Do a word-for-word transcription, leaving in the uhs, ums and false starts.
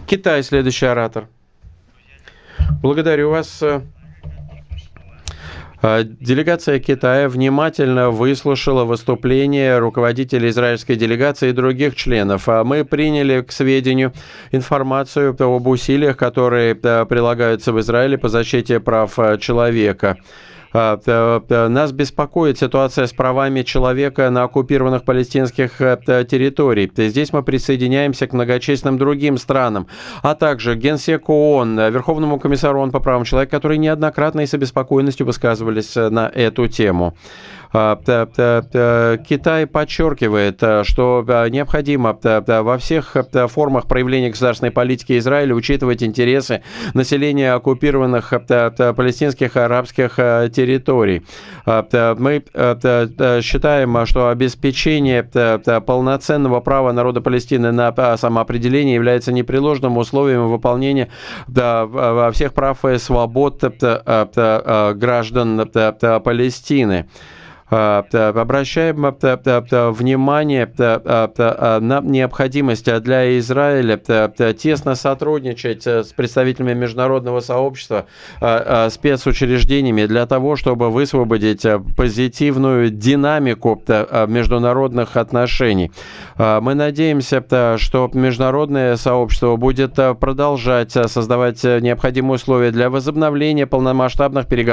Китай, следующий оратор. Благодарю вас. Делегация Китая внимательно выслушала выступления руководителей израильской делегации и других членов. Мы приняли к сведению информацию об усилиях, которые прилагаются в Израиле по защите прав человека. Нас беспокоит ситуация с правами человека на оккупированных палестинских территориях. Здесь мы присоединяемся к многочисленным другим странам, а также Генсеку ООН, Верховному комиссару ООН по правам человека, которые неоднократно и с обеспокоенностью высказывались на эту тему. Китай подчеркивает, что необходимо во всех формах проявления государственной политики Израиля учитывать интересы населения оккупированных палестинских и арабских территорий. Мы считаем, что обеспечение полноценного права народа Палестины на самоопределение является непреложным условием выполнения всех прав и свобод граждан Палестины. Обращаем внимание на необходимость для Израиля тесно сотрудничать с представителями международного сообщества, спецучреждениями для того, чтобы высвободить позитивную динамику международных отношений. Мы надеемся, что международное сообщество будет продолжать создавать необходимые условия для возобновления полномасштабных переговоров